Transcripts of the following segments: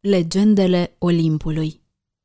Legendele Olimpului.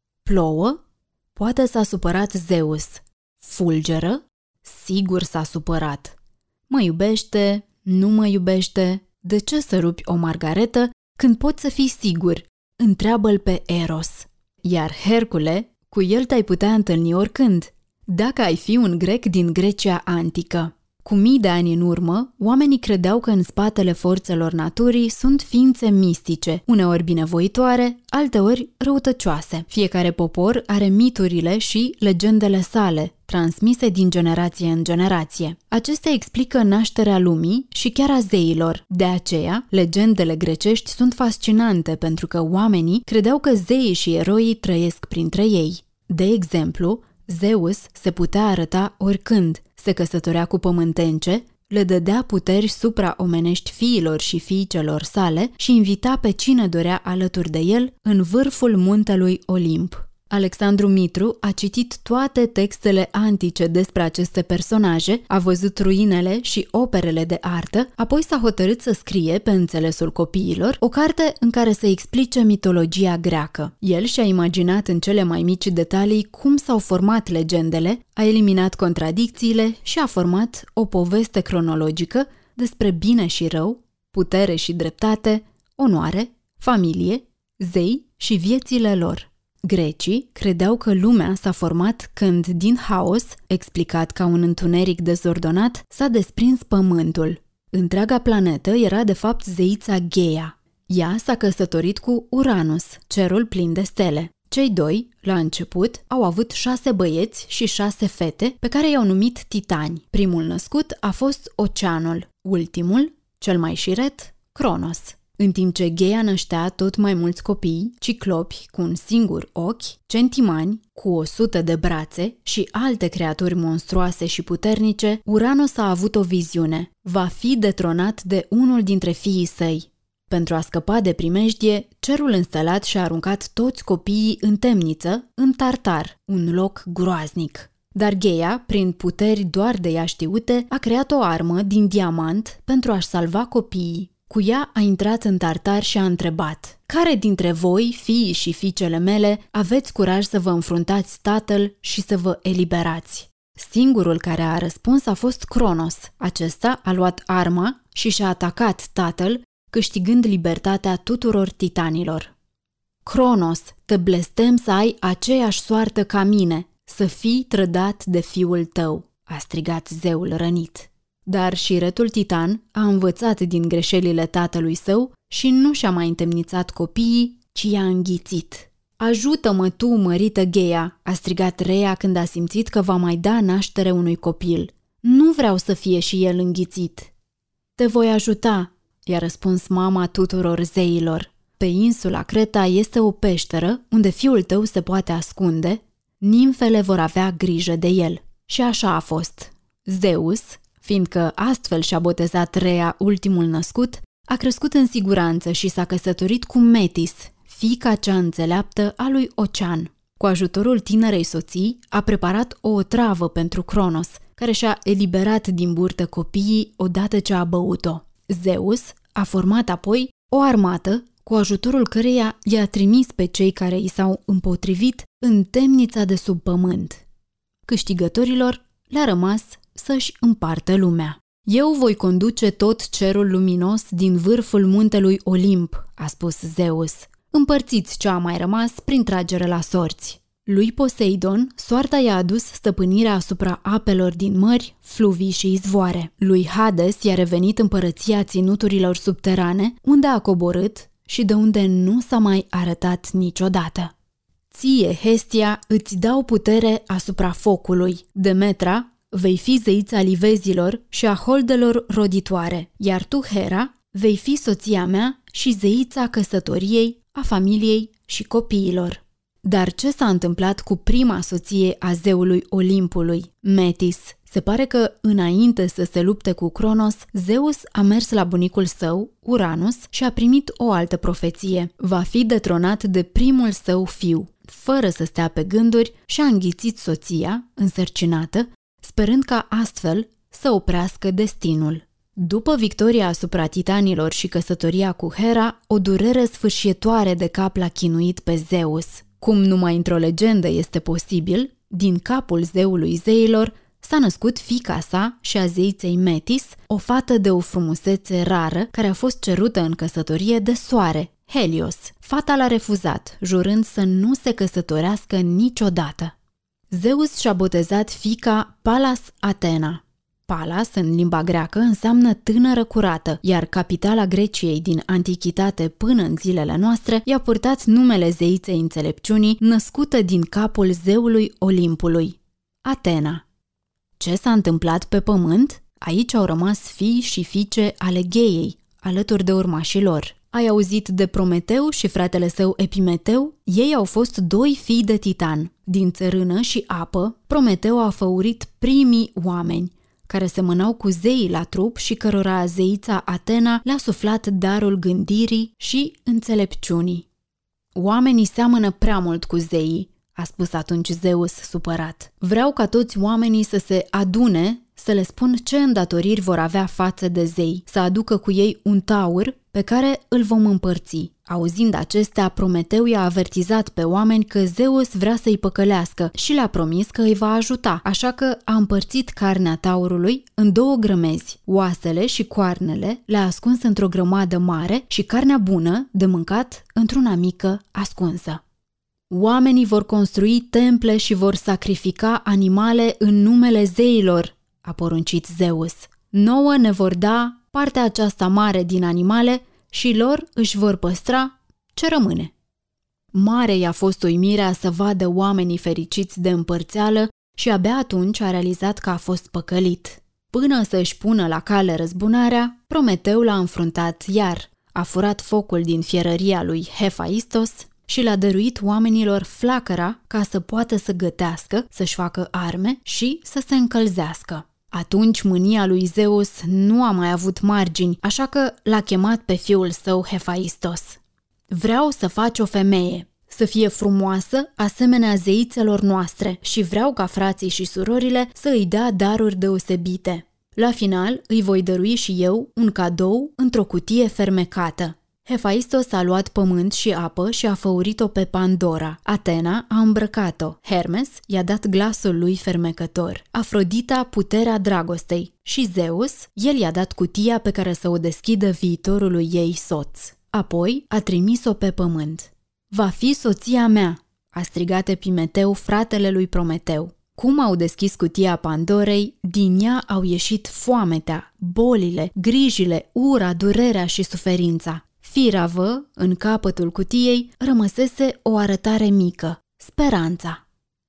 Plouă? Poate s-a supărat Zeus. Fulgeră? Sigur s-a supărat. Mă iubește? Nu mă iubește? De ce să rupi o margaretă când poți să fii sigur? Întreabă-l pe Eros. Iar Hercule, cu el te-ai putea întâlni oricând, dacă ai fi un grec din Grecia antică. Cu mii de ani în urmă, oamenii credeau că în spatele forțelor naturii sunt ființe mistice, uneori binevoitoare, alteori răutăcioase. Fiecare popor are miturile și legendele sale, transmise din generație în generație. Acestea explică nașterea lumii și chiar a zeilor. De aceea, legendele grecești sunt fascinante pentru că oamenii credeau că zeii și eroii trăiesc printre ei. De exemplu, Zeus se putea arăta oricând, se căsătorea cu pământence, le dădea puteri supraomenești fiilor și fiicelor sale și invita pe cine dorea alături de el în vârful muntelui Olimp. Alexandru Mitru a citit toate textele antice despre aceste personaje, a văzut ruinele și operele de artă, apoi s-a hotărât să scrie, pe înțelesul copiilor, o carte în care să explice mitologia greacă. El și-a imaginat în cele mai mici detalii cum s-au format legendele, a eliminat contradicțiile și a format o poveste cronologică despre bine și rău, putere și dreptate, onoare, familie, zei și viețile lor. Grecii credeau că lumea s-a format când, din haos, explicat ca un întuneric dezordonat, s-a desprins pământul. Întreaga planetă era de fapt zeița Gheia. Ea s-a căsătorit cu Uranus, cerul plin de stele. Cei doi, la început, au avut 6 băieți și 6 fete, pe care i-au numit titani. Primul născut a fost Oceanul, ultimul, cel mai șiret, Cronos. În timp ce Gheia năștea tot mai mulți copii, ciclopi cu un singur ochi, centimani cu 100 de brațe și alte creaturi monstruoase și puternice, Uranos a avut o viziune. Va fi detronat de unul dintre fiii săi. Pentru a scăpa de primejdie, cerul înstelat și-a aruncat toți copiii în temniță, în Tartar, un loc groaznic. Dar Gheia, prin puteri doar de ea știute, a creat o armă din diamant pentru a-și salva copiii. Cu ea a intrat în Tartar și a întrebat: care dintre voi, fiii și fiicele mele, aveți curaj să vă înfruntați tatăl și să vă eliberați? Singurul care a răspuns a fost Cronos. Acesta a luat arma și și-a atacat tatăl, câștigând libertatea tuturor titanilor. Cronos, te blestem să ai aceeași soartă ca mine, să fii trădat de fiul tău, a strigat zeul rănit. Dar șiretul titan a învățat din greșelile tatălui său și nu și-a mai întemnițat copiii, ci i-a înghițit. Ajută-mă tu, mărită Gheia, a strigat Rhea când a simțit că va mai da naștere unui copil. Nu vreau să fie și el înghițit. Te voi ajuta, i-a răspuns mama tuturor zeilor. Pe insula Creta este o peșteră unde fiul tău se poate ascunde, nimfele vor avea grijă de el. Și așa a fost. Zeus, fiindcă astfel și-a botezat Rhea, ultimul născut, a crescut în siguranță și s-a căsătorit cu Metis, fiica cea înțeleaptă a lui Ocean. Cu ajutorul tinerei soții, a preparat o otravă pentru Cronos, care și-a eliberat din burtă copiii odată ce a băut-o. Zeus a format apoi o armată, cu ajutorul căreia i-a trimis pe cei care i s-au împotrivit în temnița de sub pământ. Câștigătorilor le-a rămas să-și împartă lumea. Eu voi conduce tot cerul luminos din vârful muntelui Olimp, a spus Zeus. Împărțiți ce a mai rămas prin tragere la sorți. Lui Poseidon, soarta i-a adus stăpânirea asupra apelor din mări, fluvii și izvoare. Lui Hades i-a revenit împărăția ținuturilor subterane, unde a coborât și de unde nu s-a mai arătat niciodată. Ție, Hestia, îți dau putere asupra focului. Demetra, vei fi zeița livezilor și a holdelor roditoare, iar tu, Hera, vei fi soția mea și zeița căsătoriei, a familiei și copiilor. Dar ce s-a întâmplat cu prima soție a zeului Olimpului, Metis? Se pare că, înainte să se lupte cu Cronos, Zeus a mers la bunicul său, Uranus, și a primit o altă profeție. Va fi detronat de primul său fiu. Fără să stea pe gânduri, și-a înghițit soția, însărcinată, sperând ca astfel să oprească destinul. După victoria asupra titanilor și căsătoria cu Hera, o durere sfârșietoare de cap l-a chinuit pe Zeus. Cum numai într-o legendă este posibil, din capul zeului zeilor s-a născut fiica sa și a zeiței Metis, o fată de o frumusețe rară care a fost cerută în căsătorie de Soare, Helios. Fata l-a refuzat, jurând să nu se căsătorească niciodată. Zeus și-a botezat fiica Pallas Athena. Pallas, în limba greacă, înseamnă tânără curată, iar capitala Greciei din antichitate până în zilele noastre i-a purtat numele zeiței înțelepciunii, născută din capul zeului Olimpului, Atena. Ce s-a întâmplat pe pământ? Aici au rămas fii și fiice ale Geiei, alături de urmașii lor. Ai auzit de Prometeu și fratele său Epimeteu? Ei au fost doi fii de Titan. Din țărână și apă, Prometeu a făurit primii oameni, care semănau cu zeii la trup și cărora zeița Atena le-a suflat darul gândirii și înțelepciunii. Oamenii seamănă prea mult cu zeii, a spus atunci Zeus supărat. Vreau ca toți oamenii să se adune, să le spun ce îndatoriri vor avea față de zei, să aducă cu ei un taur pe care îl vom împărți. Auzind acestea, Prometeu i-a avertizat pe oameni că Zeus vrea să-i păcălească și le-a promis că îi va ajuta, așa că a împărțit carnea taurului în 2 grămezi. Oasele și coarnele le-a ascuns într-o grămadă mare și carnea bună, de mâncat, într-una mică, ascunsă. Oamenii vor construi temple și vor sacrifica animale în numele zeilor, a poruncit Zeus. Nouă ne vor da partea aceasta mare din animale și lor își vor păstra ce rămâne. Mare i-a fost uimirea să vadă oamenii fericiți de împărțeală și abia atunci a realizat că a fost păcălit. Până să își pună la cale răzbunarea, Prometeu l-a înfruntat iar, a furat focul din fierăria lui Hephaistos și le-a dăruit oamenilor flacăra ca să poată să gătească, să-și facă arme și să se încălzească. Atunci mânia lui Zeus nu a mai avut margini, așa că l-a chemat pe fiul său Hephaistos. Vreau să faci o femeie, să fie frumoasă asemenea zeițelor noastre și vreau ca frații și surorile să îi dea daruri deosebite. La final îi voi dărui și eu un cadou într-o cutie fermecată. Hephaistos a luat pământ și apă și a făurit-o pe Pandora. Atena a îmbrăcat-o. Hermes i-a dat glasul lui fermecător. Afrodita puterea dragostei. Și Zeus, el i-a dat cutia pe care să o deschidă viitorului ei soț. Apoi a trimis-o pe pământ. Va fi soția mea, a strigat Epimeteu, fratele lui Prometeu. Cum au deschis cutia Pandorei, din ea au ieșit foametea, bolile, grijile, ura, durerea și suferința. Firavă, în capătul cutiei, rămăsese o arătare mică, speranța.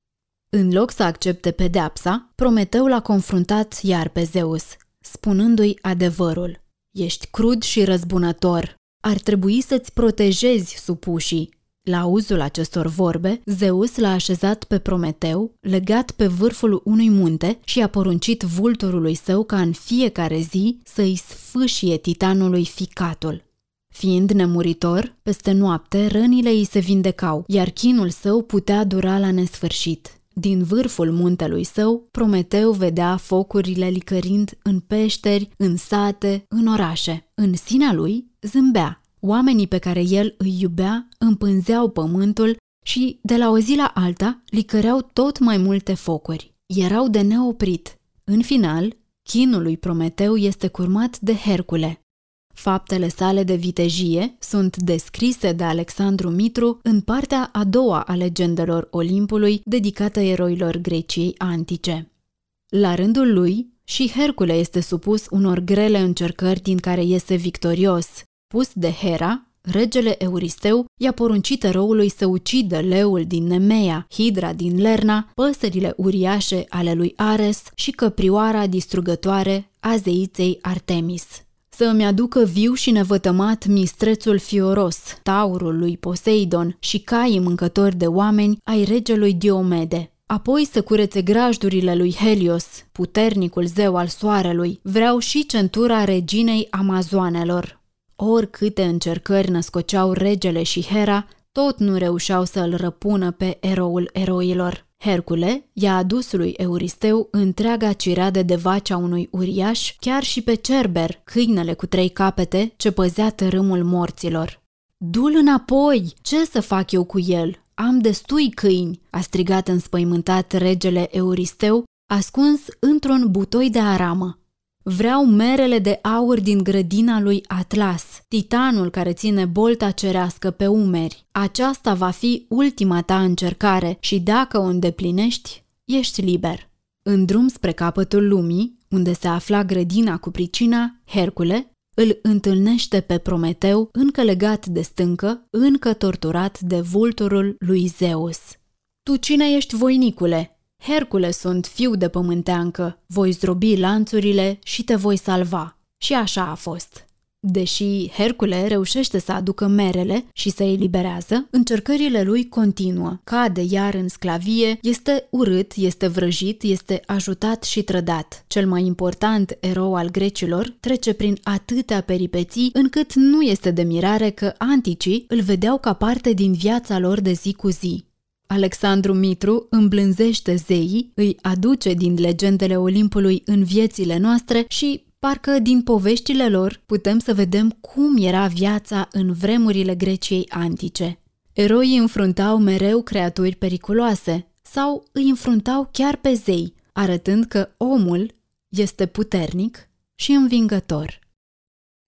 În loc să accepte pedeapsa, Prometeu l-a confruntat iar pe Zeus, spunându-i adevărul. Ești crud și răzbunător, ar trebui să-ți protejezi supușii. La auzul acestor vorbe, Zeus l-a așezat pe Prometeu, legat pe vârful unui munte și a poruncit vulturului său ca în fiecare zi să-i sfâșie titanului ficatul. Fiind nemuritor, peste noapte rănile îi se vindecau, iar chinul său putea dura la nesfârșit. Din vârful muntelui său, Prometeu vedea focurile licărind în peșteri, în sate, în orașe. În sinea lui zâmbea. Oamenii pe care el îi iubea împânzeau pământul și, de la o zi la alta, licăreau tot mai multe focuri. Erau de neoprit. În final, chinul lui Prometeu este curmat de Hercule. Faptele sale de vitejie sunt descrise de Alexandru Mitru în partea a doua a legendelor Olimpului, dedicată eroilor Greciei antice. La rândul lui, și Hercule este supus unor grele încercări din care iese victorios. Pus de Hera, regele Euristeu i-a poruncit eroului să ucidă leul din Nemea, hidra din Lerna, păsările uriașe ale lui Ares și căprioara distrugătoare a zeiței Artemis. Să îmi aducă viu și nevătămat mistrețul fioros, taurul lui Poseidon și caii mâncători de oameni ai regelui Diomede. Apoi să curețe grajdurile lui Helios, puternicul zeu al soarelui. Vreau și centura reginei Amazoanelor. Oricâte încercări născoceau regele și Hera, tot nu reușeau să îl răpună pe eroul eroilor. Hercule i-a adus lui Euristeu întreaga cireadă de vaci a unui uriaș, chiar și pe Cerber, câinele cu 3 capete ce păzea tărâmul morților. "Du-l înapoi! Ce să fac eu cu el? Am destui câini!" a strigat înspăimântat regele Euristeu, ascuns într-un butoi de aramă. "Vreau merele de aur din grădina lui Atlas, titanul care ține bolta cerească pe umeri. Aceasta va fi ultima ta încercare și dacă o îndeplinești, ești liber." În drum spre capătul lumii, unde se afla grădina cu pricina, Hercule îl întâlnește pe Prometeu, încă legat de stâncă, încă torturat de vulturul lui Zeus. "Tu cine ești, voinicule? Hercule sunt, fiu de pământeancă, voi zdrobi lanțurile și te voi salva." Și așa a fost. Deși Hercule reușește să aducă merele și să eliberează, încercările lui continuă. Cade iar în sclavie, este urât, este vrăjit, este ajutat și trădat. Cel mai important erou al grecilor trece prin atâtea peripeții încât nu este de mirare că anticii îl vedeau ca parte din viața lor de zi cu zi. Alexandru Mitru îmblânzește zeii, îi aduce din legendele Olimpului în viețile noastre și parcă din poveștile lor putem să vedem cum era viața în vremurile Greciei antice. Eroii înfruntau mereu creaturi periculoase sau îi înfruntau chiar pe zei, arătând că omul este puternic și învingător.